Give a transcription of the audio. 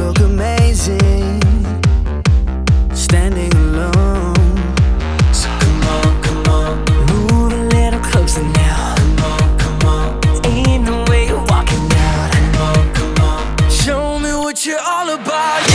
look amazing, standing alone. So come on, move a little closer now. Come on, ain't no way you're walking out. Come on, show me what you're all about.